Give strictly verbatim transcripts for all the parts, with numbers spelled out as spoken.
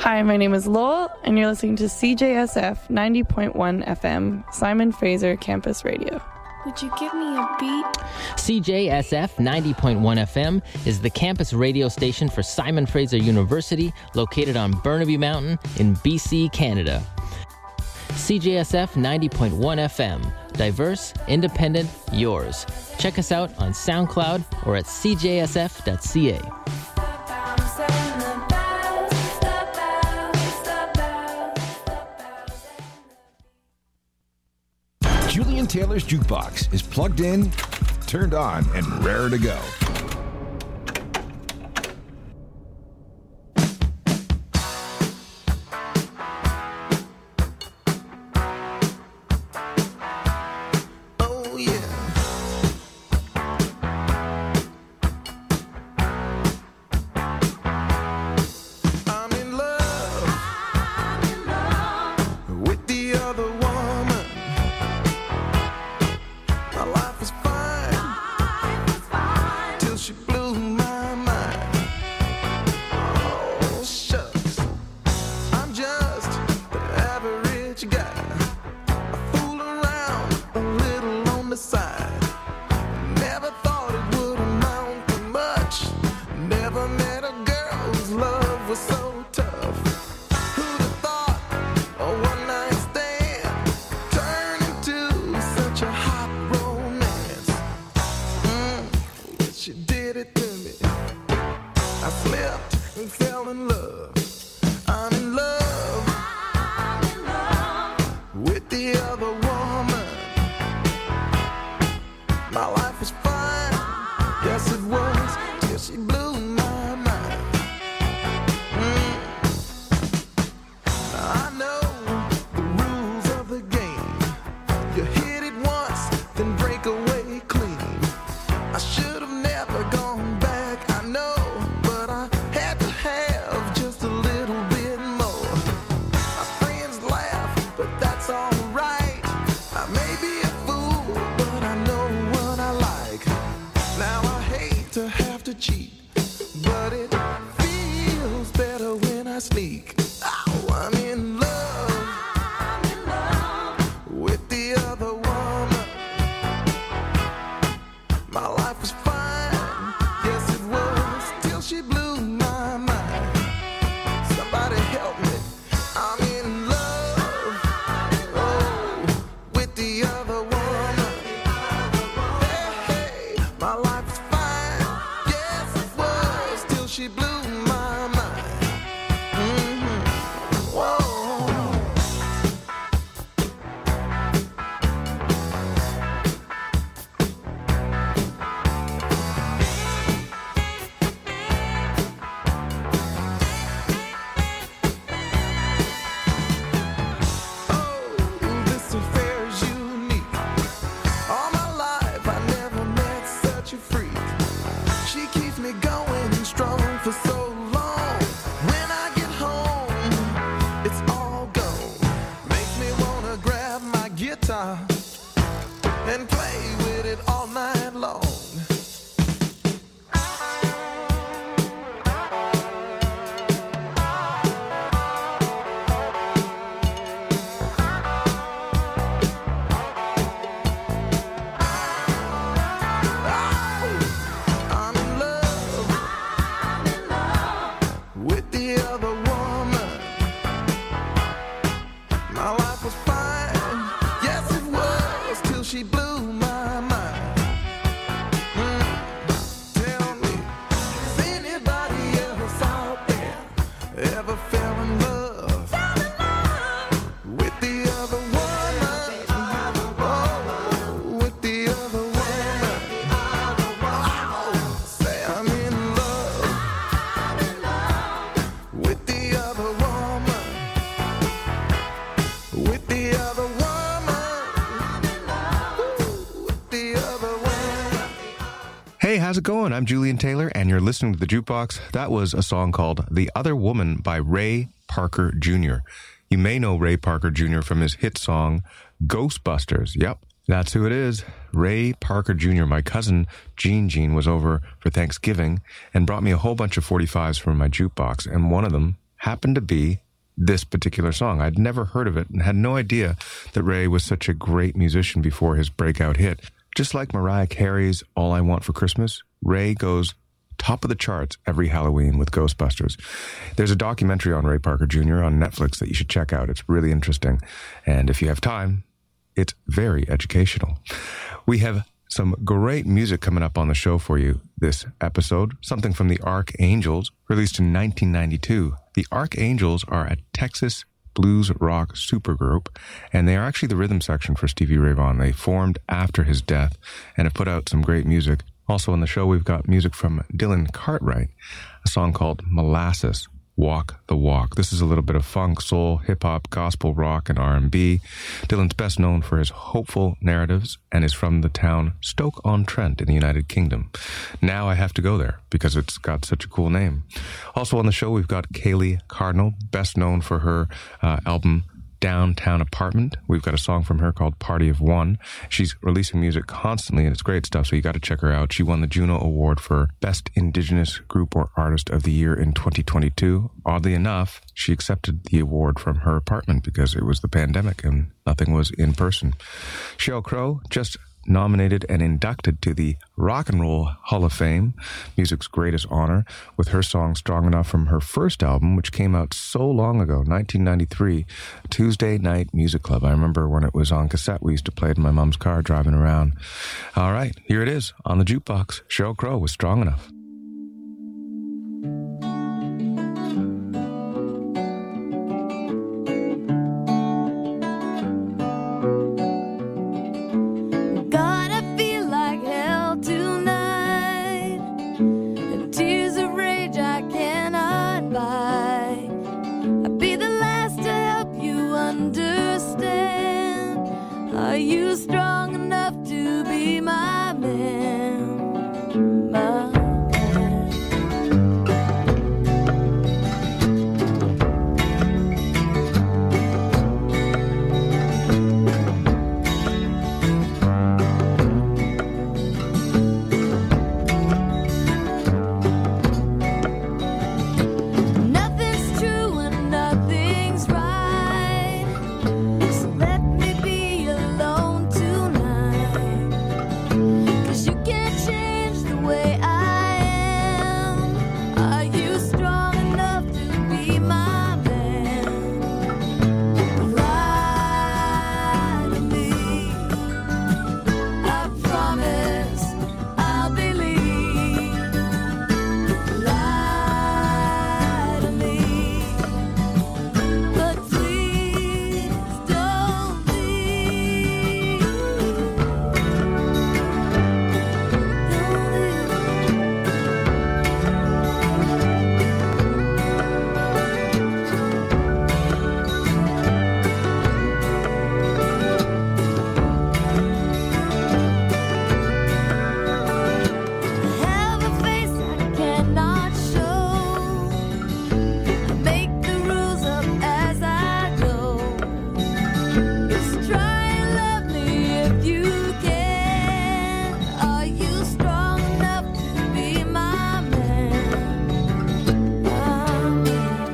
Hi, my name is Lowell, and you're listening to C J S F ninety point one F M, Simon Fraser Campus Radio. Would you give me a beat? C J S F ninety point one F M is the campus radio station for Simon Fraser University, located on Burnaby Mountain in B C, Canada. C J S F ninety point one F M. Diverse, independent, yours. Check us out on SoundCloud or at c j s f dot c a. Julian Taylor's Jukebox is plugged in, turned on, and raring to go. Hey, how's it going? I'm Julian Taylor, and you're listening to The Jukebox. That was a song called The Other Woman by Ray Parker Junior You may know Ray Parker Junior from his hit song, Ghostbusters. Yep, that's who it is. Ray Parker Junior My cousin, Jean Jean, was over for Thanksgiving and brought me a whole bunch of forty-fives from my jukebox, and one of them happened to be this particular song. I'd never heard of it and had no idea that Ray was such a great musician before his breakout hit. Just like Mariah Carey's All I Want for Christmas, Ray goes top of the charts every Halloween with Ghostbusters. There's a documentary on Ray Parker Junior on Netflix that you should check out. It's really interesting. And if you have time, it's very educational. We have some great music coming up on the show for you this episode. Something from the Archangels, released in nineteen ninety-two. The Archangels are a Texas blues rock supergroup, and they are actually the rhythm section for Stevie Ray Vaughan. They formed after his death and have put out some great music. Also on the show, we've got music from Dylan Cartwright, a song called Molasses, Walk the Walk. This is a little bit of funk, soul, hip-hop, gospel, rock, and R and B. Dylan's best known for his hopeful narratives and is from the town Stoke-on-Trent in the United Kingdom. Now I have to go there because it's got such a cool name. Also on the show, we've got Kaylee Cardinal, best known for her uh, album Downtown Apartment. We've got a song from her called Party of One. She's releasing music constantly, and it's great stuff, so you got to check her out. She won the Juno Award for Best Indigenous Group or Artist of the Year in twenty twenty-two. Oddly enough, she accepted the award from her apartment because it was the pandemic and nothing was in person. Sheryl Crow just nominated and inducted to the Rock and Roll Hall of Fame, music's greatest honor, with her song Strong Enough from her first album, which came out so long ago, nineteen ninety-three, Tuesday Night Music Club. I remember when it was on cassette, we used to play it in my mom's car driving around. All right, here it is on the jukebox. Sheryl Crow with Strong Enough. Are you strong enough to be my man? My nothing's true and nothing's right. So let me be alone tonight. 'Cause you can't change the way I am. Are you strong enough to be my man? Lie to me. I promise I'll believe. Lie to me. But please don't leave. I have a face I cannot show. I make the rules up as I go. Just try and love me if you can. Are you strong enough to be my man? My man.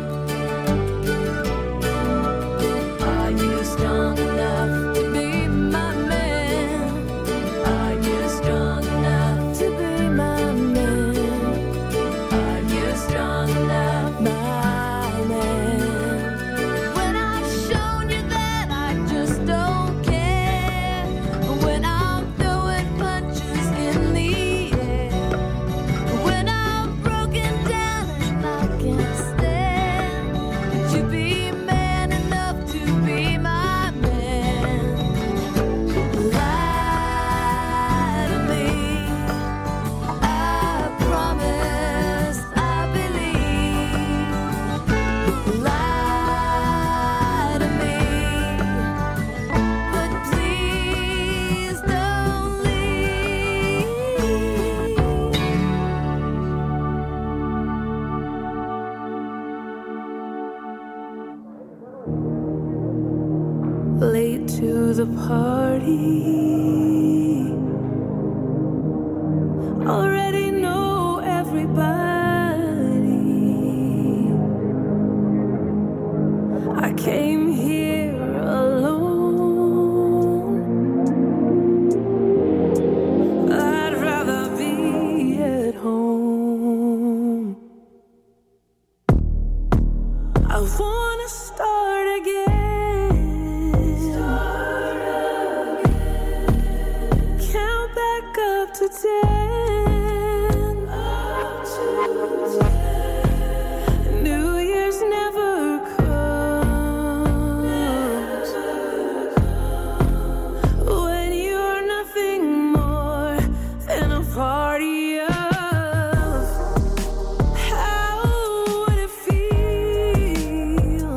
Are you strong enough to be my man? Are you strong enough to be my man? Are you strong enough, my man? When I've shown you that I just don't care. When I'm throwing punches in the air. When I'm broken down and I can't stand. Would you be man enough to be my man? Lie to me. I promise I believe. Lie to me. But please don't leave. Late to the party. Already know everybody. I came here alone. I'd rather be at home. I wanna start again. Start again. Count back up to ten. Up to ten. New Year's never comes when you're nothing more than a party of. How would it feel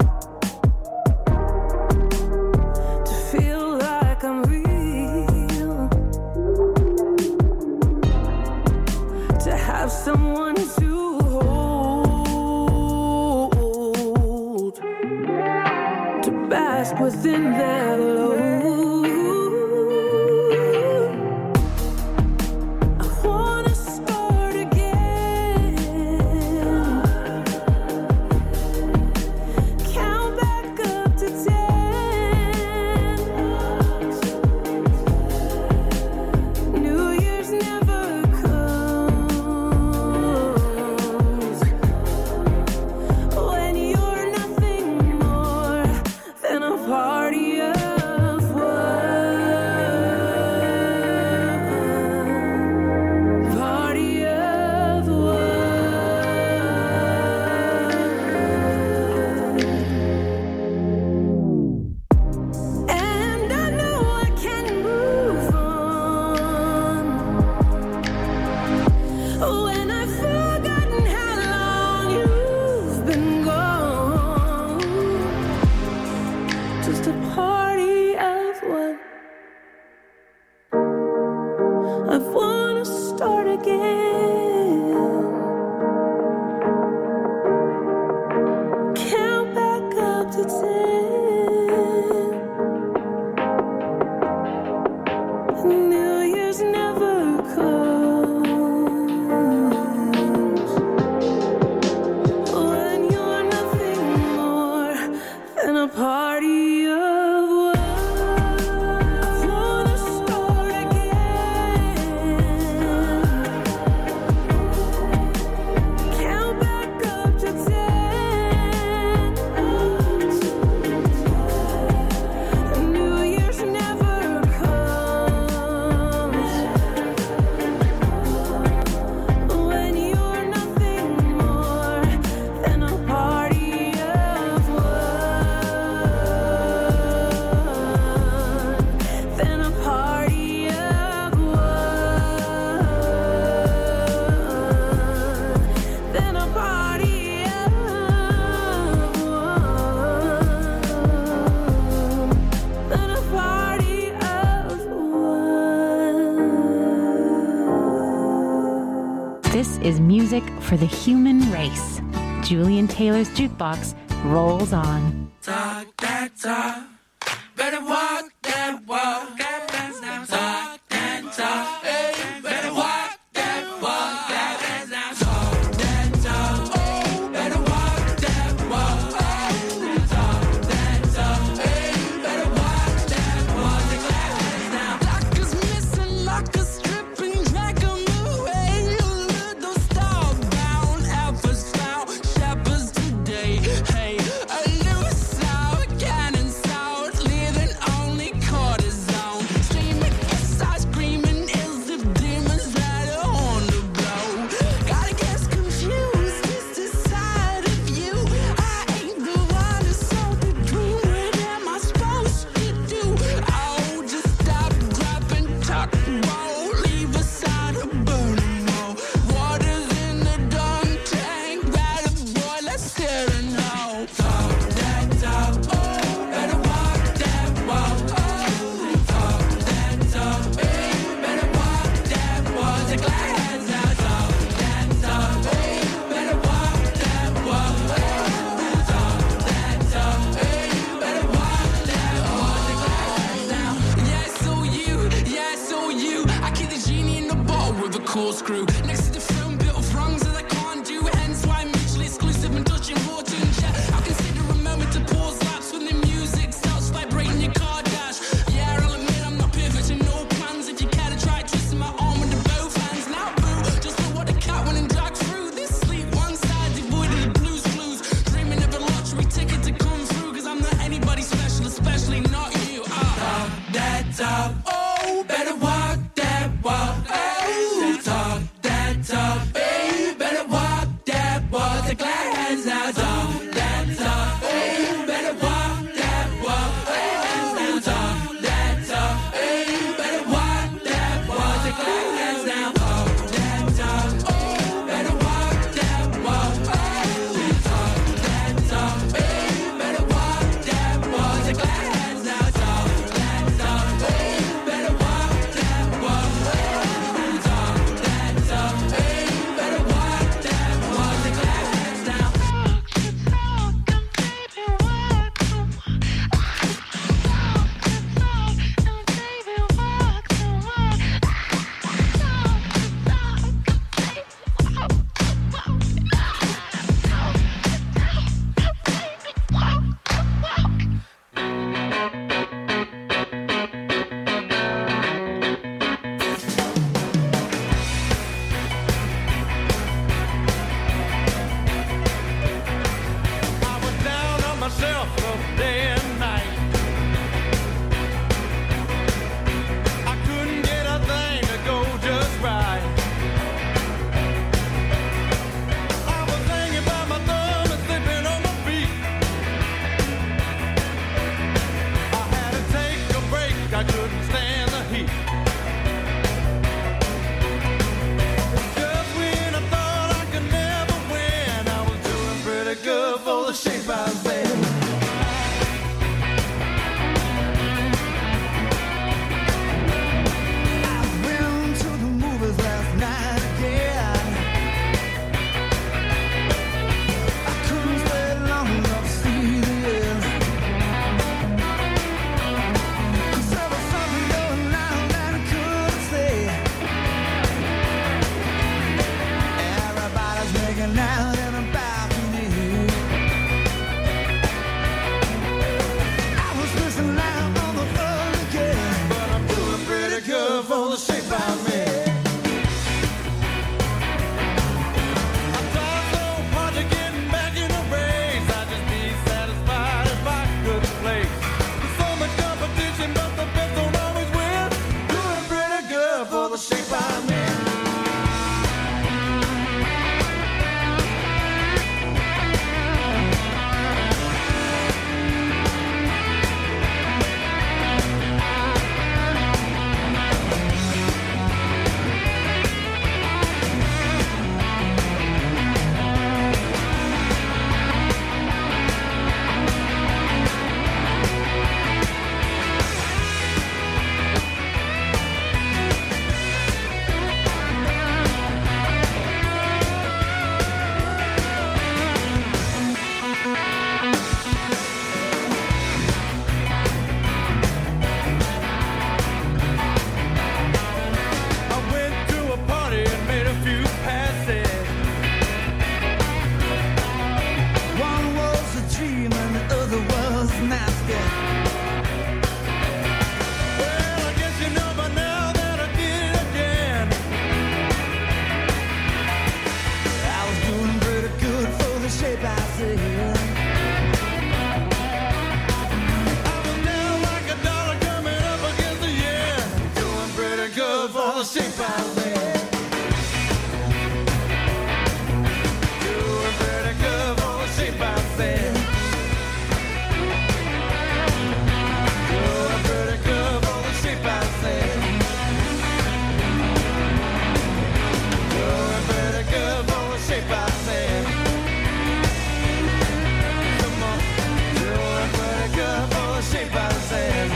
to feel like I'm real? To have someone to hold, to bask within their load. I wanna start again. Count back up to ten. New Year's never comes when you're nothing more than a party of one. Party of one. And I know I can move on when I've forgotten how long you've been gone. Just a party of one. I wanna start again. Count back up to ten. New Year's never comes when you're nothing more than a party of one. I wanna start again. Count back up to ten. New Year's never comes when you're nothing more than a party of one. Than a party of one. Than a party of one. Than a party of one. This is music for the human race. Julian Taylor's Jukebox rolls on. Talk that talk, better walk that walk. That's now talk that talk, hey, better walk that walk. That's now talk that talk, oh, better walk that walk. Talk that talk, hey, better walk that walk. The class now. Lock is missing, lock is stripping, drag 'em away. Little starbound, alphas found, shepherds today. Hey, a new sound, cannon sound, leaving only cortisone. Streaming inside, screaming is the demons that are on the blow. Gotta get confused, it's the side of you. I ain't the one who sold the dream. What am I supposed to do? Oh, just stop, grab and tuck, roll, leave aside a burning wall. Water's in the dung tank, grab a boy, let's sit and hold. Talk that talk, oh, better walk that walk. Talk that talk, hey, better walk that walk. The glass now. Talk that talk, hey, better walk that walk. Talk that talk, hey, better walk that walk. The glass now. Yeah, so you, yeah, so you. I keep the genie in the bottle with a corkscrew. Next to the film built of rungs that I can't do. Hence why I'm mutually exclusive and touching water and chat. I consider a moment to dreaming of the world's master. Well, I guess you know by now that I did it again. I was doing pretty good for the shape I said. I was down like a dollar coming up against the yen. Doing pretty good for the shape I said. Doing pretty good for the shape I said. Doing pretty good for the shape I said. Doing pretty good for the shape I said. Come on. Doing pretty good for the shape I said.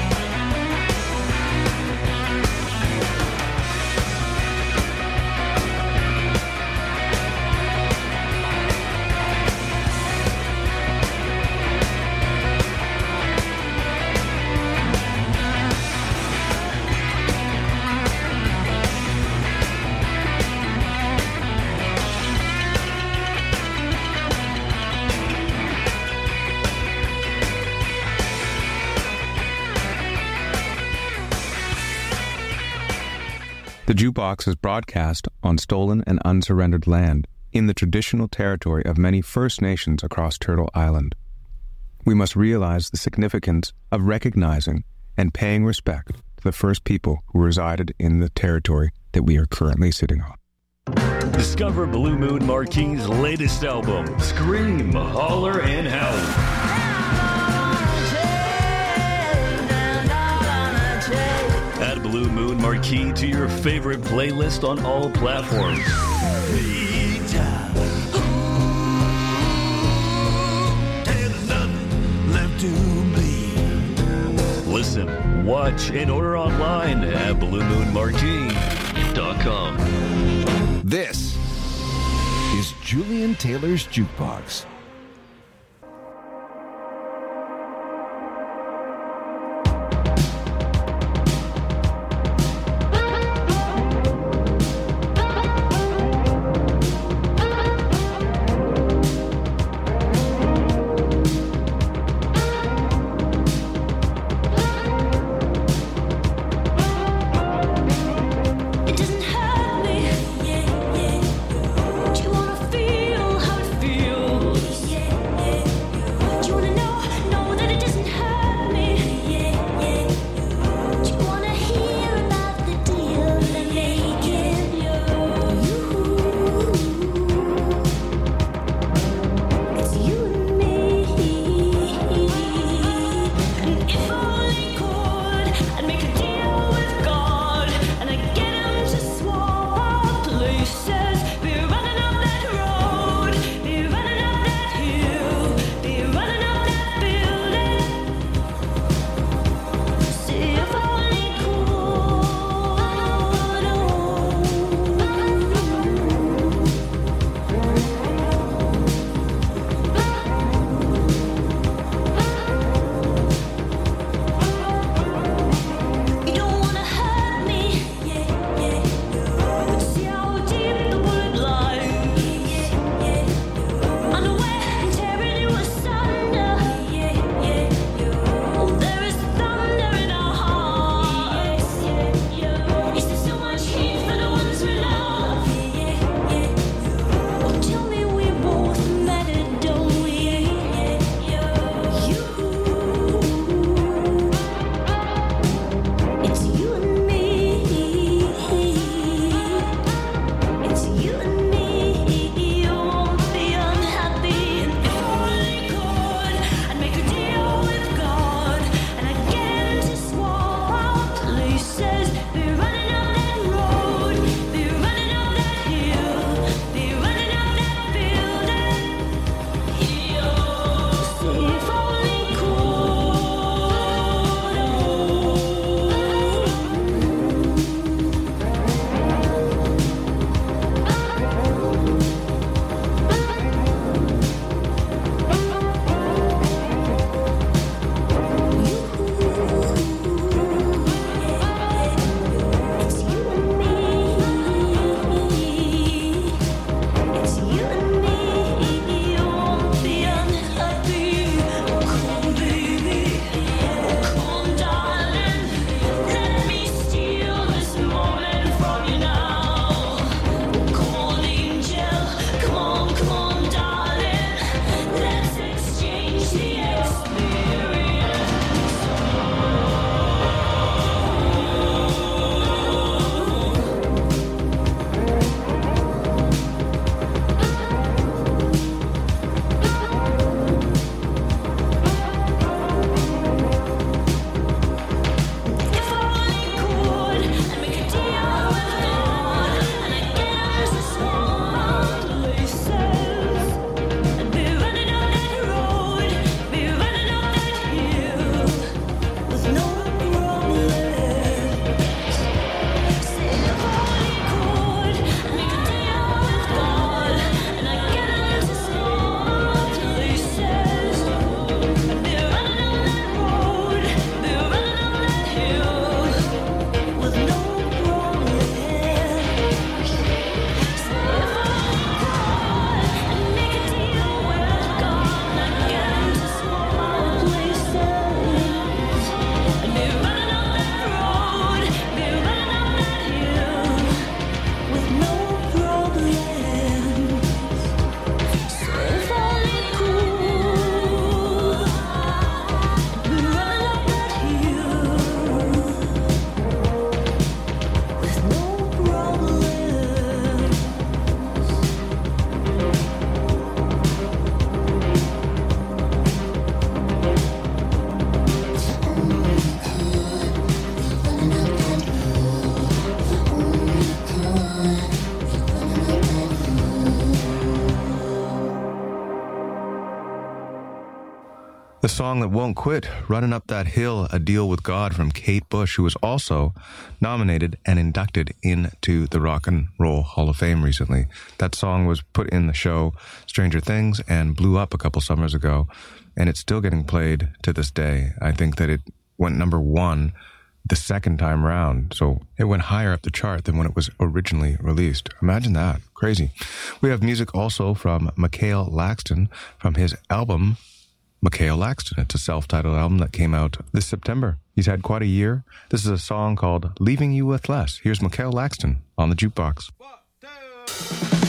The Jukebox is broadcast on stolen and unsurrendered land in the traditional territory of many First Nations across Turtle Island. We must realize the significance of recognizing and paying respect to the first people who resided in the territory that we are currently sitting on. Discover Blue Moon Marquis's latest album, Scream, Holler, and Howl. Add Blue Moon Marquis to your favorite playlist on all platforms. Listen, watch, and order online at blue moon marquis dot com. This is Julian Taylor's Jukebox. It doesn't hurt me, yeah, yeah. Do you wanna feel how it feels? The song that won't quit, Running Up That Hill, A Deal with God from Kate Bush, who was also nominated and inducted into the Rock and Roll Hall of Fame recently. That song was put in the show Stranger Things and blew up a couple summers ago, and it's still getting played to this day. I think that it went number one the second time round, so it went higher up the chart than when it was originally released. Imagine that. Crazy. We have music also from Mikael Laxton from his album Mikael Laxton. It's a self-titled album that came out this September. He's had quite a year. This is a song called Leaving You With Less. Here's Mikael Laxton on the Jukebox. One, two.